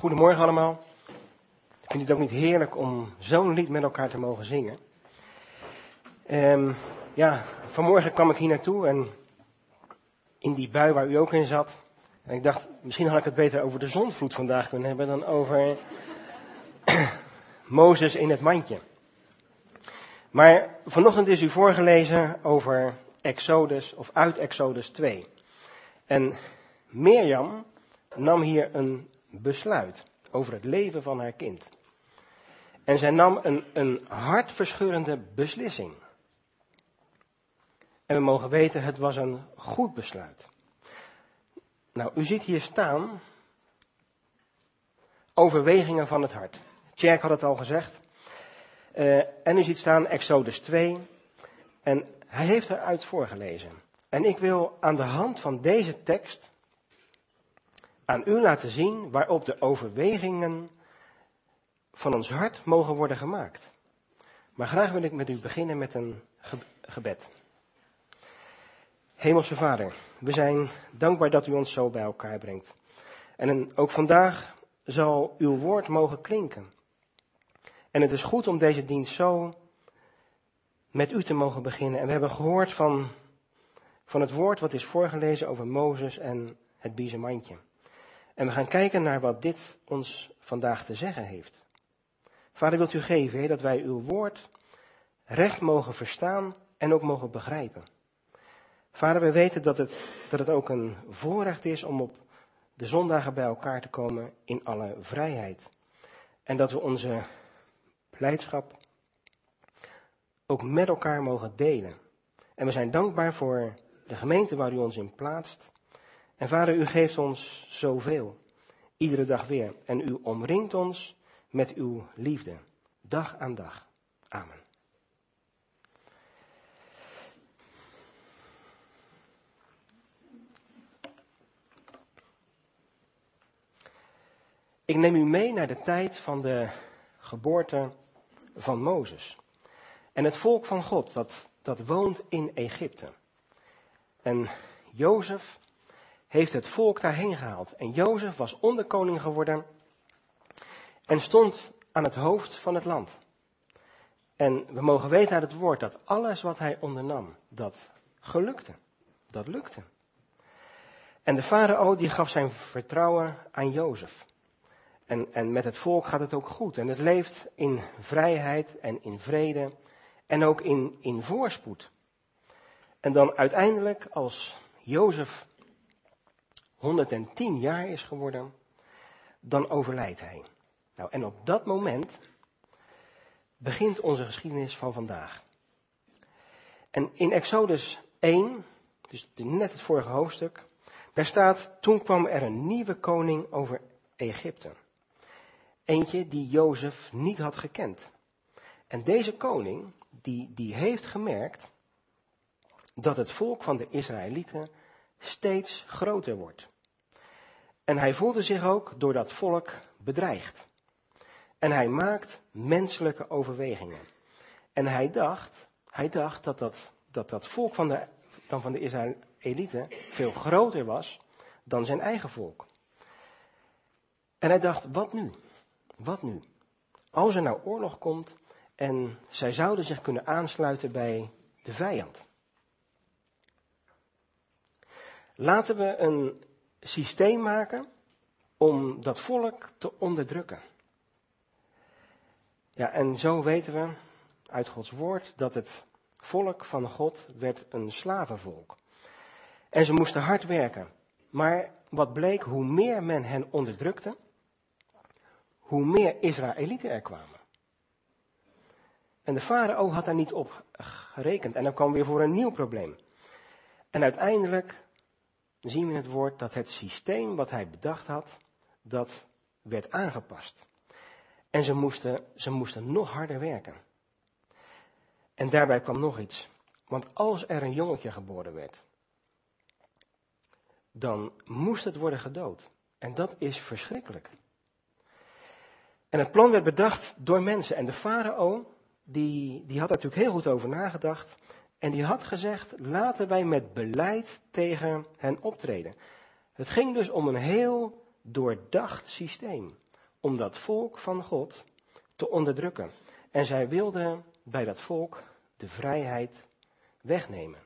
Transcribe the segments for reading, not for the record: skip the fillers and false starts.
Goedemorgen allemaal. Ik vind het ook niet heerlijk om zo'n lied met elkaar te mogen zingen. Vanmorgen kwam ik hier naartoe en in die bui waar u ook in zat. En ik dacht, misschien had ik het beter over de zondvloed vandaag kunnen hebben dan over Mozes in het mandje. Maar vanochtend is u voorgelezen over Exodus of uit Exodus 2. En Mirjam nam hier een besluit over het leven van haar kind. En zij nam een hartverscheurende beslissing. En we mogen weten, het was een goed besluit. Nou, u ziet hier staan overwegingen van het hart. Tjerk had het al gezegd. En u ziet staan Exodus 2. En hij heeft eruit voorgelezen. En ik wil aan de hand van deze tekst aan u laten zien waarop de overwegingen van ons hart mogen worden gemaakt. Maar graag wil ik met u beginnen met een gebed. Hemelse Vader, we zijn dankbaar dat u ons zo bij elkaar brengt. En ook vandaag zal uw woord mogen klinken. En het is goed om deze dienst zo met u te mogen beginnen. En we hebben gehoord van het woord wat is voorgelezen over Mozes en het biezenmandje. En we gaan kijken naar wat dit ons vandaag te zeggen heeft. Vader, wilt u geven, Heer, dat wij uw woord recht mogen verstaan en ook mogen begrijpen. Vader, we weten dat het ook een voorrecht is om op de zondagen bij elkaar te komen in alle vrijheid. En dat we onze blijdschap ook met elkaar mogen delen. En we zijn dankbaar voor de gemeente waar u ons in plaatst. En Vader, u geeft ons zoveel, iedere dag weer. En u omringt ons met uw liefde, dag aan dag. Amen. Ik neem u mee naar de tijd van de geboorte van Mozes. En het volk van God, dat woont in Egypte. En Jozef heeft het volk daarheen gehaald. En Jozef was onderkoning geworden en stond aan het hoofd van het land. En we mogen weten uit het woord dat alles wat hij ondernam, dat gelukte. Dat lukte. En de farao die gaf zijn vertrouwen aan Jozef. En met het volk gaat het ook goed. En het leeft in vrijheid en in vrede en ook in voorspoed. En dan uiteindelijk als Jozef 110 jaar is geworden, dan overlijdt hij. Nou, en op dat moment begint onze geschiedenis van vandaag. En in Exodus 1, dus net het vorige hoofdstuk, daar staat, toen kwam er een nieuwe koning over Egypte. Eentje die Jozef niet had gekend. En deze koning, die heeft gemerkt dat het volk van de Israëlieten steeds groter wordt. En hij voelde zich ook door dat volk bedreigd. En hij maakt menselijke overwegingen. En hij dacht dat volk van de Israëlieten veel groter was dan zijn eigen volk. En hij dacht, wat nu? Wat nu? Als er nou oorlog komt en zij zouden zich kunnen aansluiten bij de vijand. Laten we een systeem maken om dat volk te onderdrukken. Ja, en zo weten we uit Gods woord dat het volk van God werd een slavenvolk. En ze moesten hard werken. Maar wat bleek, hoe meer men hen onderdrukte, hoe meer Israëlieten er kwamen. En de farao had daar niet op gerekend. En dan kwam weer voor een nieuw probleem. En uiteindelijk zien we in het woord dat het systeem wat hij bedacht had, dat werd aangepast. En ze moesten nog harder werken. En daarbij kwam nog iets. Want als er een jongetje geboren werd, dan moest het worden gedood. En dat is verschrikkelijk. En het plan werd bedacht door mensen. En de farao, die had er natuurlijk heel goed over nagedacht. En die had gezegd, laten wij met beleid tegen hen optreden. Het ging dus om een heel doordacht systeem. om dat volk van God te onderdrukken. En zij wilden bij dat volk de vrijheid wegnemen.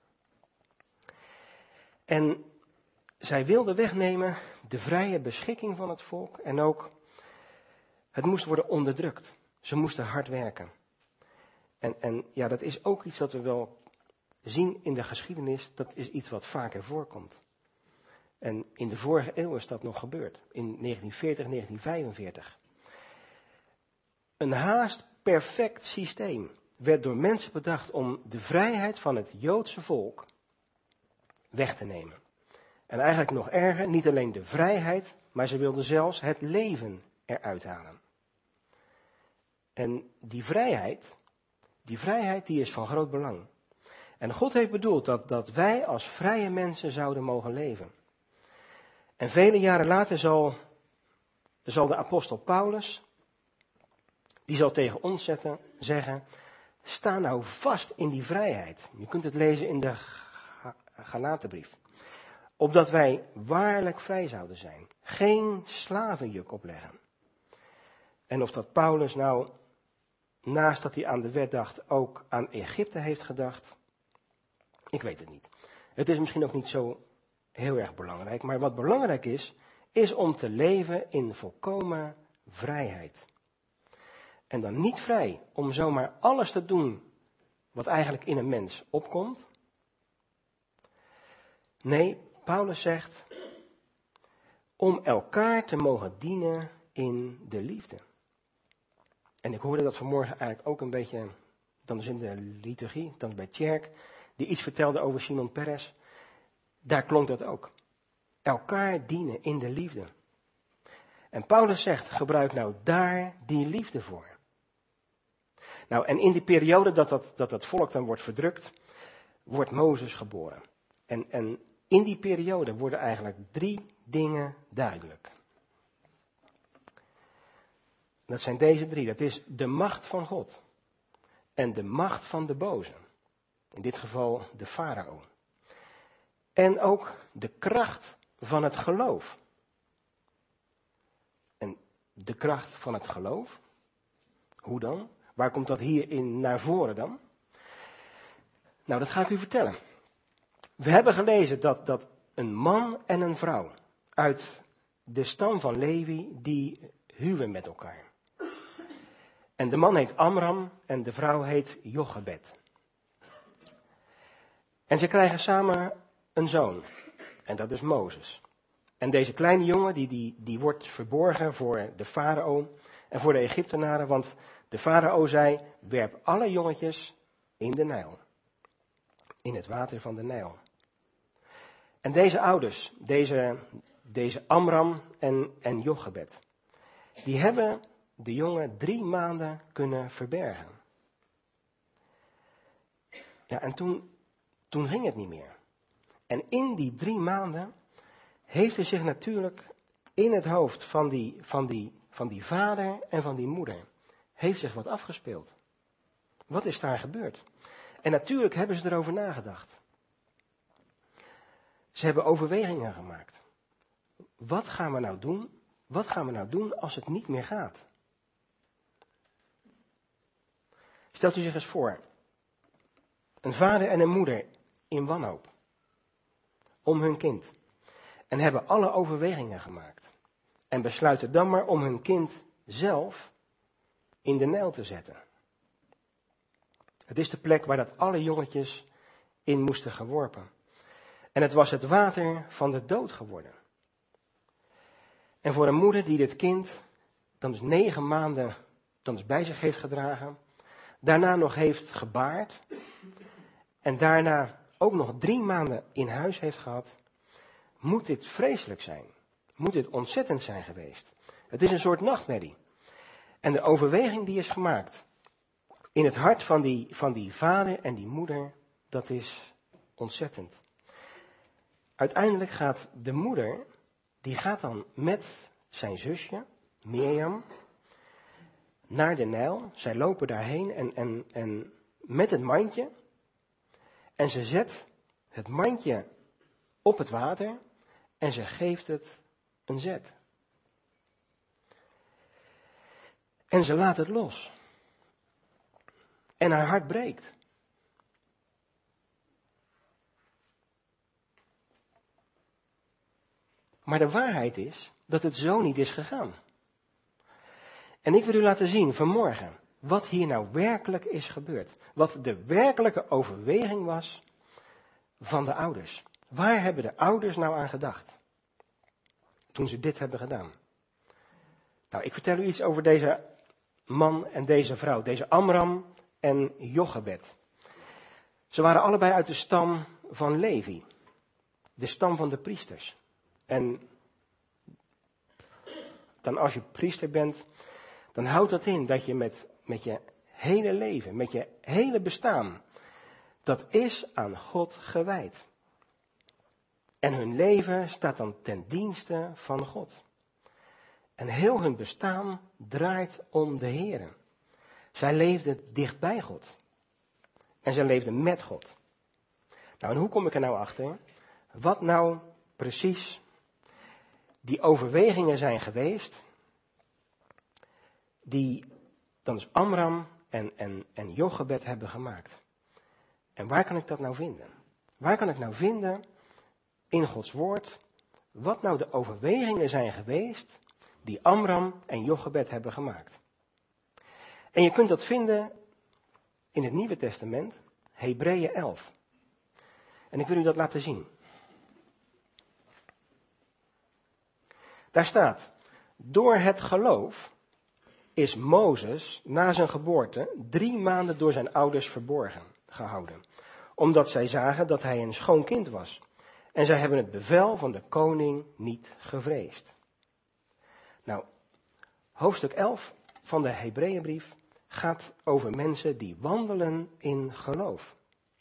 En zij wilden wegnemen de vrije beschikking van het volk en ook het moest worden onderdrukt. Ze moesten hard werken. En ja, dat is ook iets dat we wel zien in de geschiedenis. Dat is iets wat vaker voorkomt. En in de vorige eeuw is dat nog gebeurd. In 1940, 1945. Een haast perfect systeem werd door mensen bedacht om de vrijheid van het Joodse volk weg te nemen. En eigenlijk nog erger, niet alleen de vrijheid, maar ze wilden zelfs het leven eruit halen. En die vrijheid die is van groot belang. En God heeft bedoeld dat wij als vrije mensen zouden mogen leven. En vele jaren later zal de apostel Paulus, die zal tegen ons zeggen, sta nou vast in die vrijheid. Je kunt het lezen in de Galatenbrief. Opdat wij waarlijk vrij zouden zijn. Geen slavenjuk opleggen. En of dat Paulus nou, naast dat hij aan de wet dacht, ook aan Egypte heeft gedacht, ik weet het niet. Het is misschien ook niet zo heel erg belangrijk, maar wat belangrijk is om te leven in volkomen vrijheid. En dan niet vrij om zomaar alles te doen wat eigenlijk in een mens opkomt. Nee, Paulus zegt, om elkaar te mogen dienen in de liefde. En ik hoorde dat vanmorgen eigenlijk ook een beetje, dan is in de liturgie, dan bij Tjerk, die iets vertelde over Simon Peres. Daar klonk dat ook. Elkaar dienen in de liefde. En Paulus zegt, gebruik nou daar die liefde voor. Nou, en in die periode dat volk dan wordt verdrukt, wordt Mozes geboren. En in die periode worden eigenlijk 3 dingen duidelijk. Dat zijn deze 3. Dat is de macht van God. En de macht van de boze. In dit geval de farao. En ook de kracht van het geloof. En de kracht van het geloof? Hoe dan? Waar komt dat hierin naar voren dan? Nou, dat ga ik u vertellen. We hebben gelezen dat een man en een vrouw uit de stam van Levi, die huwen met elkaar. En de man heet Amram en de vrouw heet Jochebed. En ze krijgen samen een zoon. En dat is Mozes. En deze kleine jongen die wordt verborgen voor de farao en voor de Egyptenaren. Want de farao zei, werp alle jongetjes in de Nijl. In het water van de Nijl. En deze ouders, deze Amram en Jochebed, die hebben de jongen 3 maanden kunnen verbergen. Ja, en toen ging het niet meer. En in die 3 maanden heeft er zich natuurlijk in het hoofd van die vader en van die moeder, heeft zich wat afgespeeld. Wat is daar gebeurd? En natuurlijk hebben ze erover nagedacht. Ze hebben overwegingen gemaakt. Wat gaan we nou doen? Wat gaan we nou doen als het niet meer gaat? Stelt u zich eens voor. Een vader en een moeder in wanhoop. Om hun kind. En hebben alle overwegingen gemaakt. En besluiten dan maar om hun kind zelf in de Nijl te zetten. Het is de plek waar dat alle jongetjes in moesten geworpen. En het was het water van de dood geworden. En voor een moeder die dit kind dan dus 9 maanden dan dus bij zich heeft gedragen, daarna nog heeft gebaard en daarna ook nog 3 maanden in huis heeft gehad, moet dit vreselijk zijn. Moet dit ontzettend zijn geweest. Het is een soort nachtmerrie. En de overweging die is gemaakt in het hart van die vader en die moeder, dat is ontzettend. Uiteindelijk gaat de moeder, die gaat dan met zijn zusje, Mirjam, naar de Nijl. Zij lopen daarheen en met het mandje. En ze zet het mandje op het water en ze geeft het een zet. En ze laat het los. En haar hart breekt. Maar de waarheid is dat het zo niet is gegaan. En ik wil u laten zien vanmorgen wat hier nou werkelijk is gebeurd. Wat de werkelijke overweging was van de ouders. Waar hebben de ouders nou aan gedacht? Toen ze dit hebben gedaan. Nou, ik vertel u iets over deze man en deze vrouw. Deze Amram en Jochebed. Ze waren allebei uit de stam van Levi. De stam van de priesters. En dan als je priester bent, dan houdt dat in dat je met je hele leven, met je hele bestaan, dat is aan God gewijd. En hun leven staat dan ten dienste van God. En heel hun bestaan draait om de Heere. Zij leefden dicht bij God. En zij leefden met God. Nou, en hoe kom ik er nou achter? Wat nou precies die overwegingen zijn geweest, die dan dus Amram en Jochebed hebben gemaakt. En waar kan ik dat nou vinden? Waar kan ik nou vinden in Gods woord, wat nou de overwegingen zijn geweest die Amram en Jochebed hebben gemaakt? En je kunt dat vinden in het Nieuwe Testament, Hebreeën 11. En ik wil u dat laten zien. Daar staat, door het geloof is Mozes na zijn geboorte 3 maanden door zijn ouders verborgen gehouden. Omdat zij zagen dat hij een schoon kind was. En zij hebben het bevel van de koning niet gevreesd. Nou, hoofdstuk 11 van de Hebreeënbrief gaat over mensen die wandelen in geloof.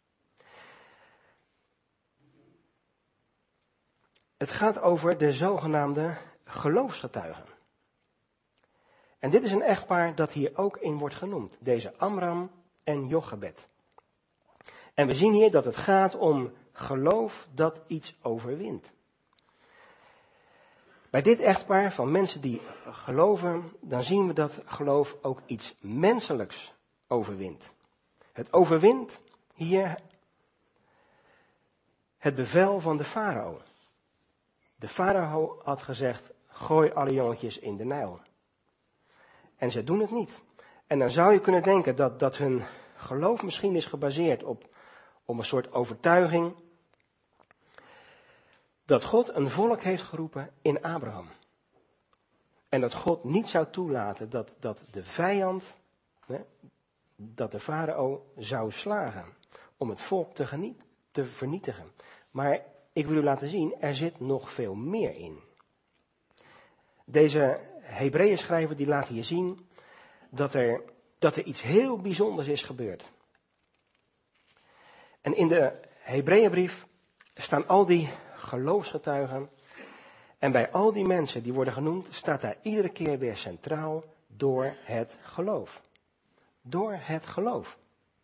Het gaat over de zogenaamde geloofsgetuigen. En dit is een echtpaar dat hier ook in wordt genoemd. Deze Amram en Jochebed. En we zien hier dat het gaat om geloof dat iets overwint. Bij dit echtpaar van mensen die geloven, dan zien we dat geloof ook iets menselijks overwint. Het overwint hier het bevel van de farao. De farao had gezegd, gooi alle jongetjes in de Nijl. En ze doen het niet. En dan zou je kunnen denken dat hun geloof misschien is gebaseerd op een soort overtuiging dat God een volk heeft geroepen in Abraham. En dat God niet zou toelaten dat de vijand, dat de farao zou slagen om het volk te vernietigen. Maar ik wil u laten zien, er zit nog veel meer in. Deze Hebreeën schrijver die laat hier zien dat er iets heel bijzonders is gebeurd. En in de Hebreeënbrief staan al die geloofsgetuigen. En bij al die mensen die worden genoemd, staat daar iedere keer weer centraal door het geloof. Door het geloof.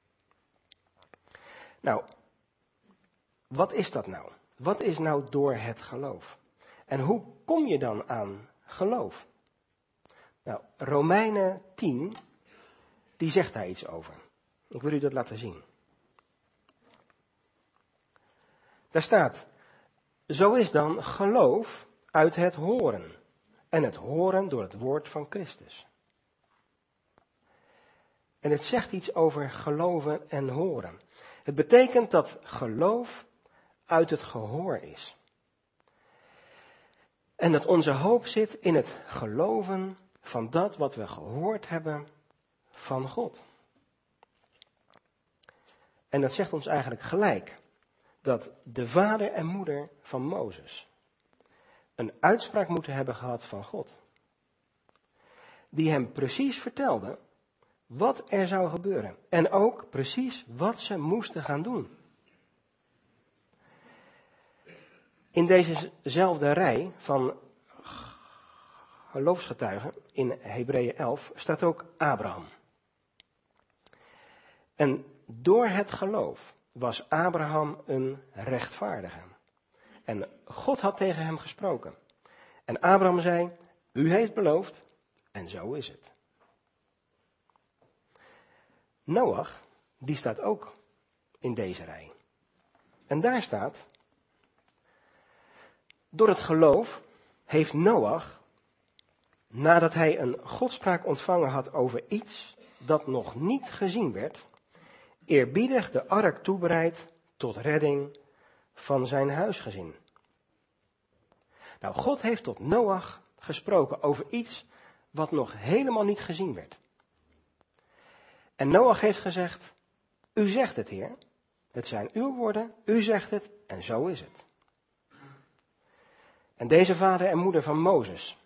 Nou, wat is dat nou? Wat is nou door het geloof? En hoe kom je dan aan geloof? Nou, Romeinen 10, die zegt daar iets over. Ik wil u dat laten zien. Daar staat, zo is dan geloof uit het horen. En het horen door het woord van Christus. En het zegt iets over geloven en horen. Het betekent dat geloof uit het gehoor is. En dat onze hoop zit in het geloven van dat wat we gehoord hebben van God. En dat zegt ons eigenlijk gelijk dat de vader en moeder van Mozes een uitspraak moeten hebben gehad van God. Die hem precies vertelde wat er zou gebeuren. En ook precies wat ze moesten gaan doen. In dezezelfde rij van geloofsgetuigen in Hebreeën 11 staat ook Abraham. En door het geloof was Abraham een rechtvaardige. En God had tegen hem gesproken. En Abraham zei, u heeft beloofd, en zo is het. Noach, die staat ook in deze rij. En daar staat, door het geloof heeft Noach, nadat hij een godspraak ontvangen had over iets dat nog niet gezien werd, eerbiedig de ark toebereid tot redding van zijn huisgezin. Nou, God heeft tot Noach gesproken over iets wat nog helemaal niet gezien werd. En Noach heeft gezegd, u zegt het, Heer. Het zijn uw woorden, u zegt het en zo is het. En deze vader en moeder van Mozes,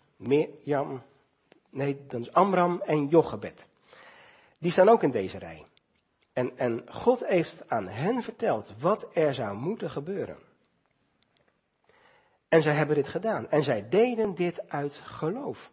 dat is Amram en Jochebed, die staan ook in deze rij. En God heeft aan hen verteld wat er zou moeten gebeuren. En zij hebben dit gedaan. En zij deden dit uit geloof.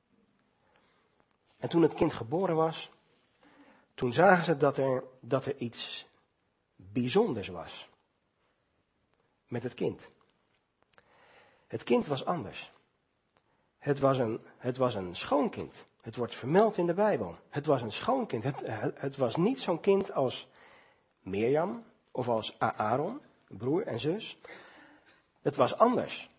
En toen het kind geboren was, toen zagen ze dat er iets bijzonders was met het kind. Het kind was anders. Het was een schoonkind. Het wordt vermeld in de Bijbel. Het was een schoonkind. Het was niet zo'n kind als Mirjam of als Aaron, broer en zus. Het was anders.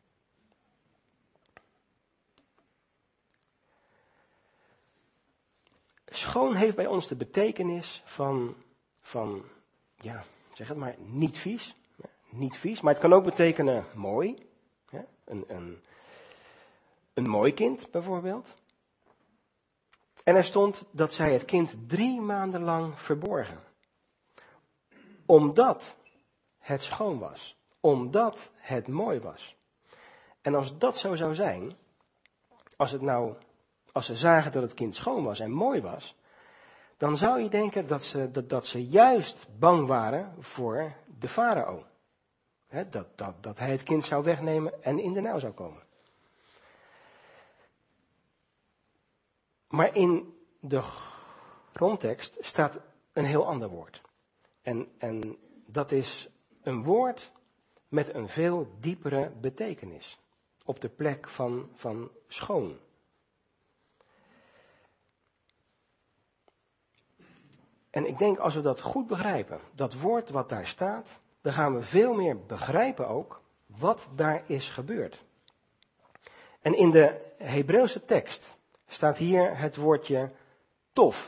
Schoon heeft bij ons de betekenis van ja, zeg het maar, niet vies. Niet vies, maar het kan ook betekenen mooi. Een mooi kind bijvoorbeeld. En er stond dat zij het kind 3 maanden lang verborgen. Omdat het schoon was. Omdat het mooi was. En als dat zo zou zijn, als ze zagen dat het kind schoon was en mooi was, dan zou je denken dat ze juist bang waren voor de farao. Dat hij het kind zou wegnemen en in de nauw zou komen. Maar in de grondtekst staat een heel ander woord. En dat is een woord met een veel diepere betekenis. Op de plek van schoon. En ik denk als we dat goed begrijpen, dat woord wat daar staat, dan gaan we veel meer begrijpen ook wat daar is gebeurd. En in de Hebreeuwse tekst staat hier het woordje tof.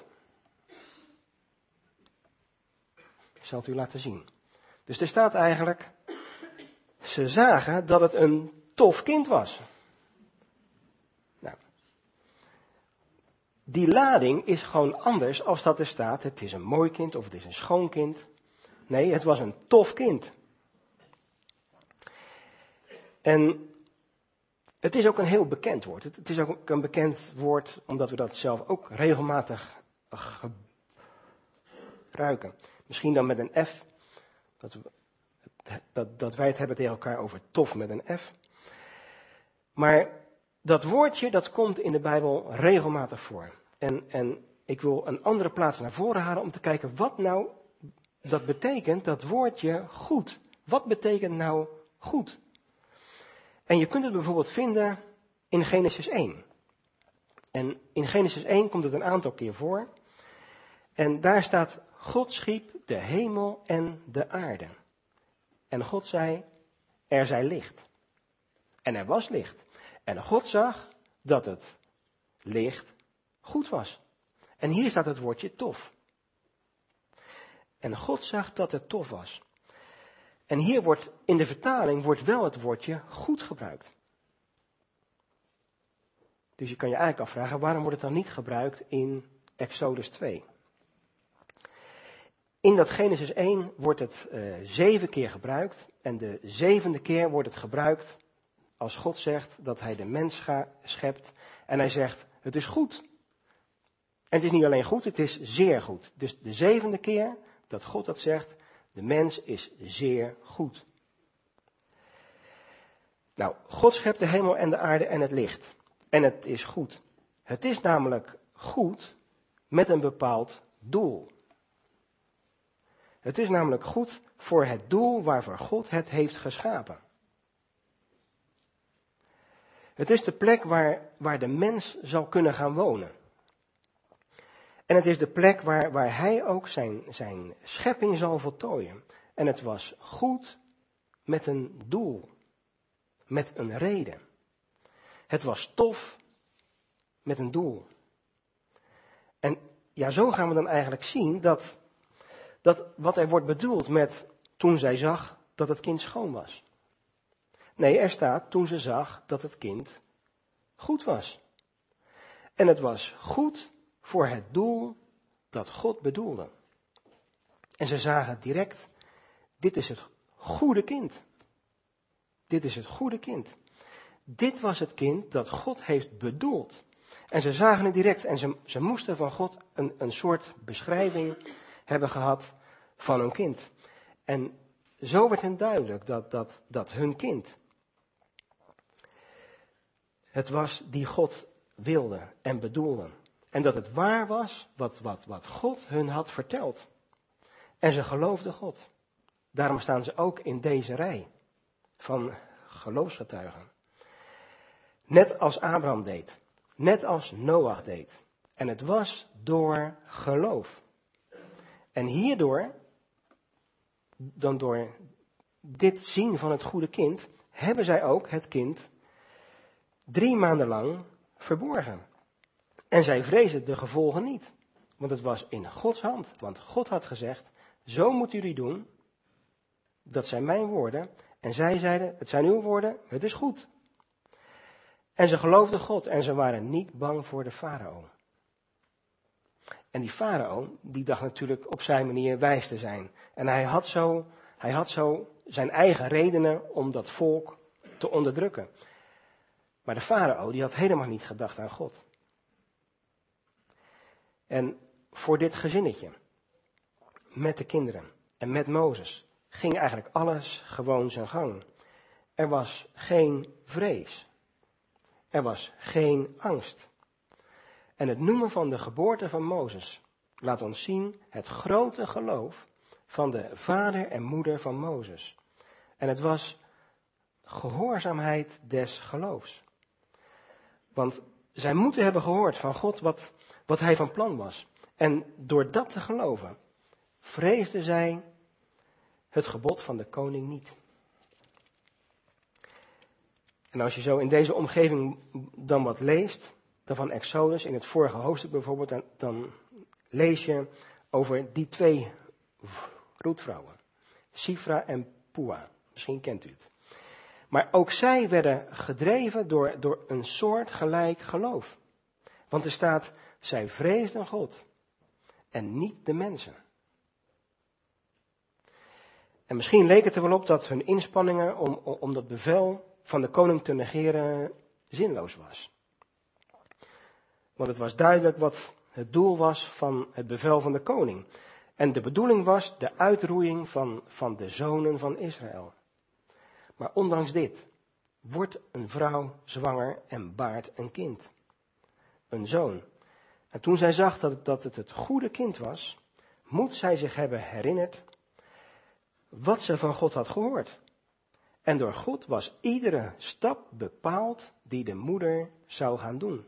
Ik zal het u laten zien. Dus er staat eigenlijk, ze zagen dat het een tof kind was. Nou, die lading is gewoon anders als dat er staat, het is een mooi kind of het is een schoon kind. Nee, het was een tof kind. En het is ook een heel bekend woord. Het is ook een bekend woord omdat we dat zelf ook regelmatig gebruiken. Misschien dan met een F. Dat wij het hebben tegen elkaar over tof met een F. Maar dat woordje dat komt in de Bijbel regelmatig voor. En ik wil een andere plaats naar voren halen om te kijken wat nou dat betekent, dat woordje goed. Wat betekent nou goed? En je kunt het bijvoorbeeld vinden in Genesis 1. En in Genesis 1 komt het een aantal keer voor. En daar staat, God schiep de hemel en de aarde. En God zei, er zij licht. En er was licht. En God zag dat het licht goed was. En hier staat het woordje tof. En God zag dat het tof was. En hier wordt, in de vertaling, wordt wel het woordje goed gebruikt. Dus je kan je eigenlijk afvragen, waarom wordt het dan niet gebruikt in Exodus 2? In dat Genesis 1 wordt het 7 keer gebruikt. En de 7e keer wordt het gebruikt als God zegt dat hij de mens schept. En hij zegt, het is goed. En het is niet alleen goed, het is zeer goed. Dus de 7e keer dat God dat zegt, de mens is zeer goed. Nou, God schept de hemel en de aarde en het licht. En het is goed. Het is namelijk goed met een bepaald doel. Het is namelijk goed voor het doel waarvoor God het heeft geschapen. Het is de plek waar de mens zal kunnen gaan wonen. En het is de plek waar hij ook zijn schepping zal voltooien. En het was goed met een doel, met een reden. Het was tof met een doel. En ja, zo gaan we dan eigenlijk zien dat wat er wordt bedoeld met toen zij zag dat het kind schoon was. Nee, er staat toen ze zag dat het kind goed was. En het was goed voor het doel dat God bedoelde. En ze zagen direct, dit is het goede kind. Dit is het goede kind. Dit was het kind dat God heeft bedoeld. En ze zagen het direct en ze moesten van God een soort beschrijving hebben gehad van hun kind. En zo werd hen duidelijk dat hun kind het was die God wilde en bedoelde. En dat het waar was wat God hun had verteld. En ze geloofden God. Daarom staan ze ook in deze rij van geloofsgetuigen. Net als Abraham deed. Net als Noach deed. En het was door geloof. En hierdoor, dan door dit zien van het goede kind, hebben zij ook het kind 3 maanden lang verborgen. En zij vreesden de gevolgen niet. Want het was in Gods hand. Want God had gezegd, zo moeten jullie doen. Dat zijn mijn woorden. En zij zeiden, het zijn uw woorden, het is goed. En ze geloofden God en ze waren niet bang voor de farao. En die farao, die dacht natuurlijk op zijn manier wijs te zijn. En hij had zo zijn eigen redenen om dat volk te onderdrukken. Maar de farao, die had helemaal niet gedacht aan God. En voor dit gezinnetje, met de kinderen en met Mozes, ging eigenlijk alles gewoon zijn gang. Er was geen vrees. Er was geen angst. En het noemen van de geboorte van Mozes laat ons zien het grote geloof van de vader en moeder van Mozes. En het was gehoorzaamheid des geloofs. Want zij moeten hebben gehoord van God wat hij van plan was. En door dat te geloven, vreesden zij het gebod van de koning niet. En als je zo in deze omgeving dan wat leest, dan van Exodus, in het vorige hoofdstuk bijvoorbeeld, dan lees je over die 2 roedvrouwen. Sifra en Pua. Misschien kent u het. Maar ook zij werden gedreven door een soort gelijk geloof. Want er staat, zij vreesden God en niet de mensen. En misschien leek het er wel op dat hun inspanningen om dat bevel van de koning te negeren zinloos was. Want het was duidelijk wat het doel was van het bevel van de koning. En de bedoeling was de uitroeiing van de zonen van Israël. Maar ondanks dit wordt een vrouw zwanger en baart een kind. Een zoon. En toen zij zag dat het goede kind was, moet zij zich hebben herinnerd wat ze van God had gehoord. En door God was iedere stap bepaald die de moeder zou gaan doen.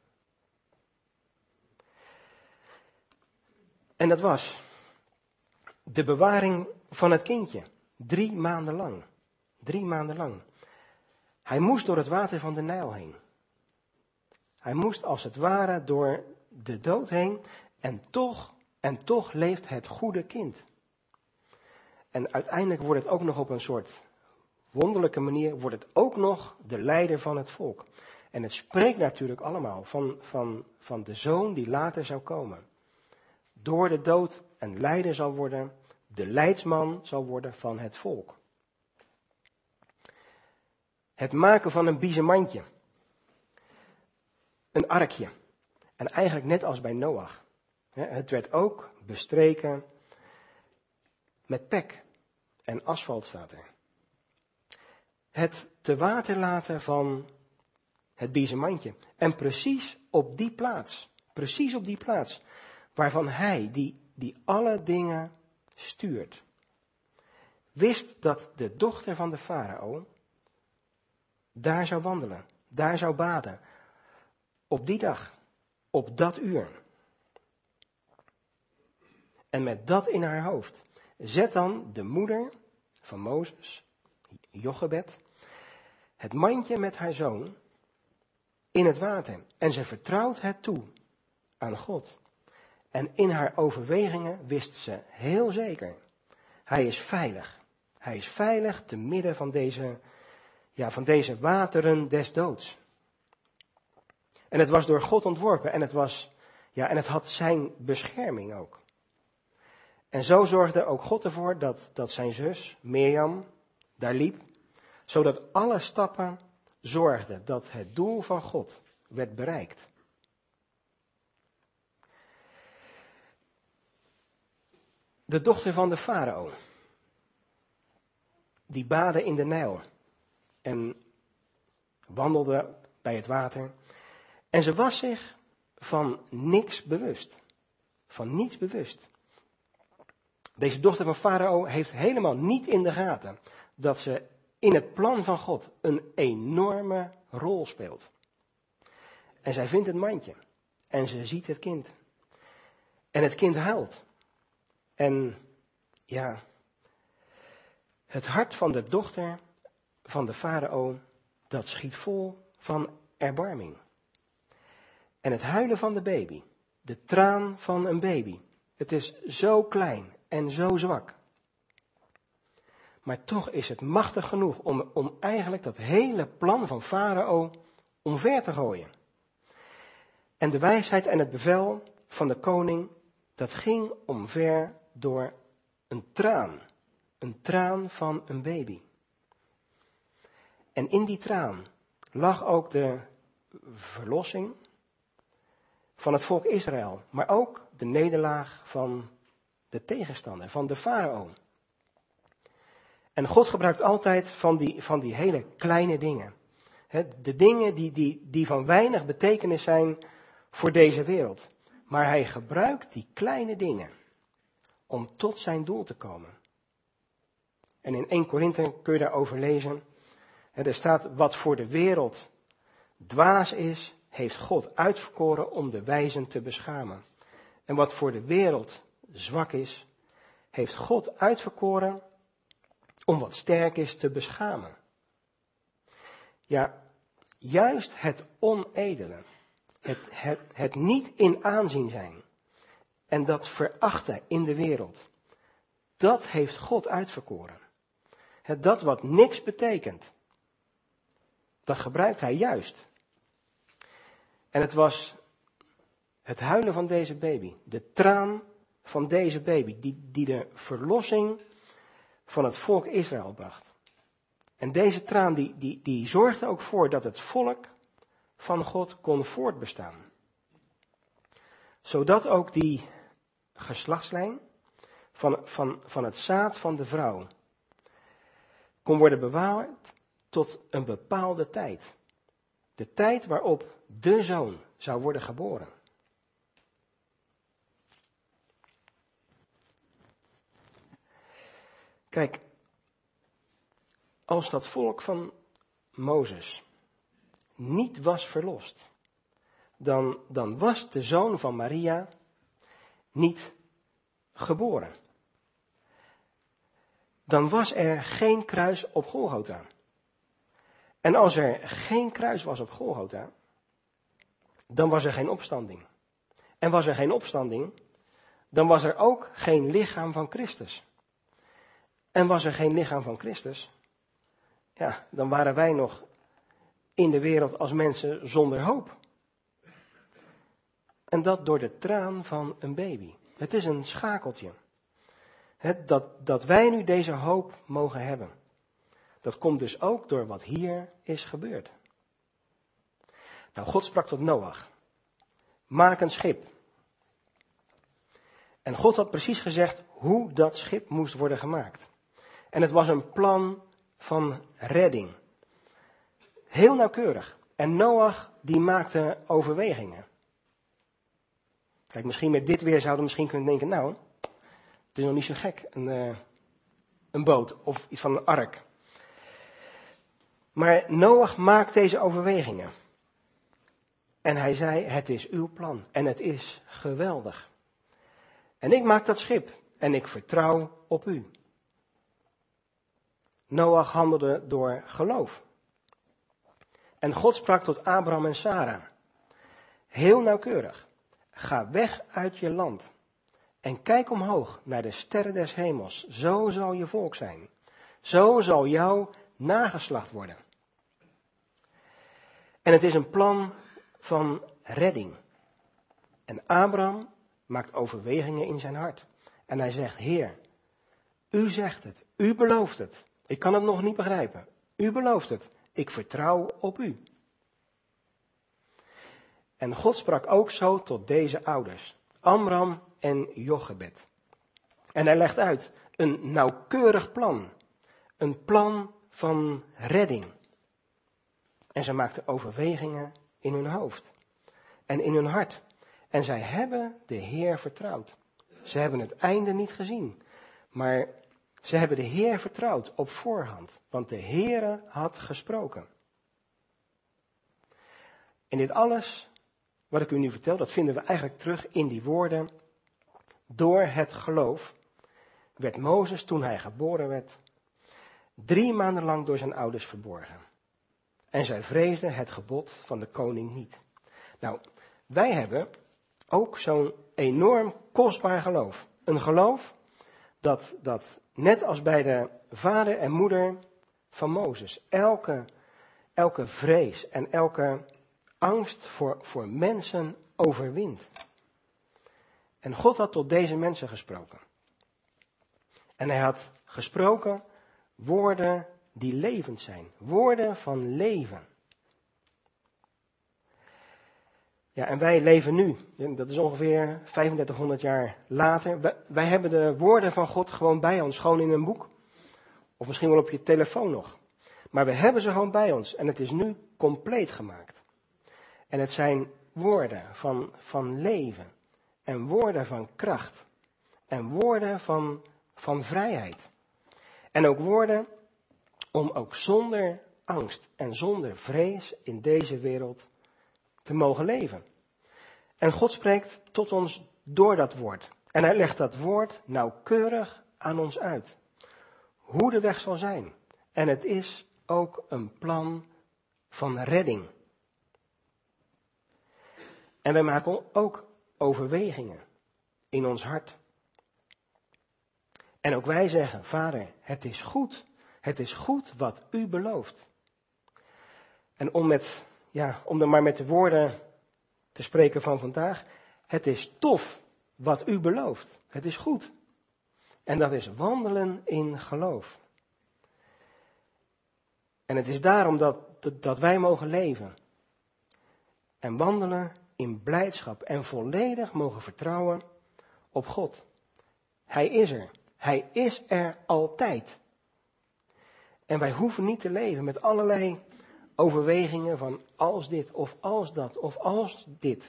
En dat was de bewaring van het kindje. 3 maanden lang. 3 maanden lang. Hij moest door het water van de Nijl heen. Hij moest als het ware door de dood heen. En toch leeft het goede kind. En uiteindelijk wordt het ook nog op een soort wonderlijke manier, wordt het ook nog de leider van het volk. En het spreekt natuurlijk allemaal van de zoon die later zou komen. Door de dood een leider zal worden, de leidsman zal worden van het volk. Het maken van een biezenmandje. Een arkje. En eigenlijk net als bij Noach. Het werd ook bestreken met pek. En asfalt staat er. Het te water laten van het biezenmandje. En precies op die plaats. Waarvan hij, die alle dingen stuurt. Wist dat de dochter van de farao daar zou wandelen. Daar zou baden. Op die dag. Op dat uur. en met dat in haar hoofd zet dan de moeder van Mozes, Jochebed, het mandje met haar zoon in het water. En ze vertrouwt het toe aan God. En in haar overwegingen wist ze heel zeker, hij is veilig. Hij is veilig te midden van deze wateren des doods. En het was door God ontworpen en het had zijn bescherming ook. En zo zorgde ook God ervoor dat zijn zus, Mirjam, daar liep, zodat alle stappen zorgden dat het doel van God werd bereikt. De dochter van de farao, die baadde in de Nijl en wandelde bij het water. En ze was zich van niks bewust. Van niets bewust. Deze dochter van farao heeft helemaal niet in de gaten dat ze in het plan van God een enorme rol speelt. En zij vindt het mandje. En ze ziet het kind. En het kind huilt. En ja, het hart van de dochter van de farao, dat schiet vol van erbarming. En het huilen van de baby, de traan van een baby, het is zo klein en zo zwak. Maar toch is het machtig genoeg om eigenlijk dat hele plan van farao omver te gooien. En de wijsheid en het bevel van de koning, dat ging omver door een traan van een baby. En in die traan lag ook de verlossing van het volk Israël, maar ook de nederlaag van de tegenstander, van de farao. En God gebruikt altijd van die hele kleine dingen. De dingen die van weinig betekenis zijn voor deze wereld. Maar hij gebruikt die kleine dingen om tot zijn doel te komen. En in 1 Korinthe kun je daarover lezen. Er staat, wat voor de wereld dwaas is, heeft God uitverkoren om de wijzen te beschamen. En wat voor de wereld zwak is, heeft God uitverkoren om wat sterk is te beschamen. Ja, juist het onedele, het niet in aanzien zijn en dat verachten in de wereld, dat heeft God uitverkoren. Dat wat niks betekent, dat gebruikt hij juist. En het was het huilen van deze baby, de traan van deze baby, die de verlossing van het volk Israël bracht. En deze traan die zorgde ook voor dat het volk van God kon voortbestaan. Zodat ook die geslachtslijn van het zaad van de vrouw kon worden bewaard tot een bepaalde tijd. De tijd waarop de zoon zou worden geboren. Kijk, als dat volk van Mozes niet was verlost, dan was de zoon van Maria niet geboren. Dan was er geen kruis op Golgotha. En als er geen kruis was op Golgotha, dan was er geen opstanding. En was er geen opstanding, dan was er ook geen lichaam van Christus. En was er geen lichaam van Christus, ja, dan waren wij nog in de wereld als mensen zonder hoop. En dat door de traan van een baby. Het is een schakeltje. Dat wij nu deze hoop mogen hebben. Dat komt dus ook door wat hier is gebeurd. Nou, God sprak tot Noach. Maak een schip. En God had precies gezegd hoe dat schip moest worden gemaakt. En het was een plan van redding. Heel nauwkeurig. En Noach die maakte overwegingen. Kijk, misschien met dit weer zouden we misschien kunnen denken, nou, het is nog niet zo gek, een boot of iets van een ark. Maar Noach maakt deze overwegingen. En hij zei, het is uw plan. En het is geweldig. En ik maak dat schip en ik vertrouw op u. Noach handelde door geloof. En God sprak tot Abraham en Sarah. Heel nauwkeurig. Ga weg uit je land. En kijk omhoog naar de sterren des hemels. Zo zal je volk zijn. Zo zal jouw nageslacht worden. En het is een plan van redding. En Abraham maakt overwegingen in zijn hart. En hij zegt, Heer, u zegt het, u belooft het. Ik kan het nog niet begrijpen. U belooft het. Ik vertrouw op u. En God sprak ook zo tot deze ouders, Amram en Jochebed. En hij legt uit een nauwkeurig plan. Een plan van redding. En ze maakten overwegingen in hun hoofd. En in hun hart. En zij hebben de Heer vertrouwd. Ze hebben het einde niet gezien. Maar ze hebben de Heer vertrouwd op voorhand. Want de Heere had gesproken. En dit alles, wat ik u nu vertel, dat vinden we eigenlijk terug in die woorden. Door het geloof werd Mozes, toen hij geboren werd, 3 maanden lang door zijn ouders verborgen. En zij vreesden het gebod van de koning niet. Nou, wij hebben ook zo'n enorm kostbaar geloof. Een geloof dat net als bij de vader en moeder van Mozes, elke vrees en elke angst voor mensen overwint. En God had tot deze mensen gesproken. En hij had gesproken woorden die levend zijn. Woorden van leven. Ja, en wij leven nu. Dat is ongeveer 3500 jaar later. Wij hebben de woorden van God gewoon bij ons. Gewoon in een boek. Of misschien wel op je telefoon nog. Maar we hebben ze gewoon bij ons. En het is nu compleet gemaakt. En het zijn woorden van leven. En woorden van kracht. En woorden van vrijheid. En ook woorden om ook zonder angst en zonder vrees in deze wereld te mogen leven. En God spreekt tot ons door dat woord. En hij legt dat woord nauwkeurig aan ons uit. Hoe de weg zal zijn. En het is ook een plan van redding. En wij maken ook overwegingen in ons hart. En ook wij zeggen, Vader, het is goed. Het is goed wat u belooft. En om er maar met de woorden te spreken van vandaag. Het is tof wat u belooft. Het is goed. En dat is wandelen in geloof. En het is daarom dat wij mogen leven. En wandelen in blijdschap. En volledig mogen vertrouwen op God. Hij is er. Hij is er altijd. En wij hoeven niet te leven met allerlei overwegingen van als dit of als dat of als dit.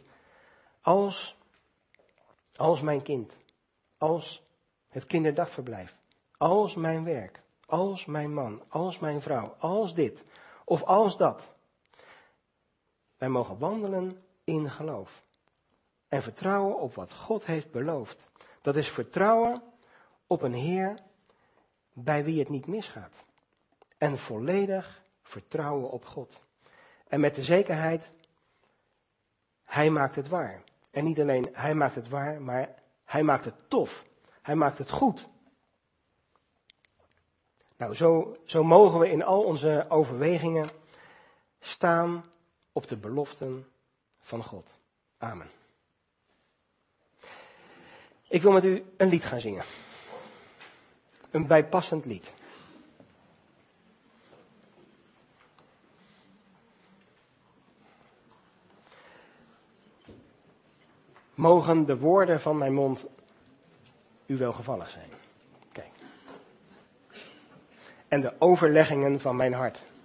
Als mijn kind. Als het kinderdagverblijf. Als mijn werk. Als mijn man. Als mijn vrouw. Als dit. Of als dat. Wij mogen wandelen in geloof. En vertrouwen op wat God heeft beloofd. Dat is vertrouwen op een Heer bij wie het niet misgaat. En volledig vertrouwen op God. En met de zekerheid, hij maakt het waar. En niet alleen hij maakt het waar, maar hij maakt het tof. Hij maakt het goed. Nou, zo mogen we in al onze overwegingen staan op de beloften van God. Amen. Ik wil met u een lied gaan zingen. Een bijpassend lied. Mogen de woorden van mijn mond u welgevallig zijn. Kijk. En de overleggingen van mijn hart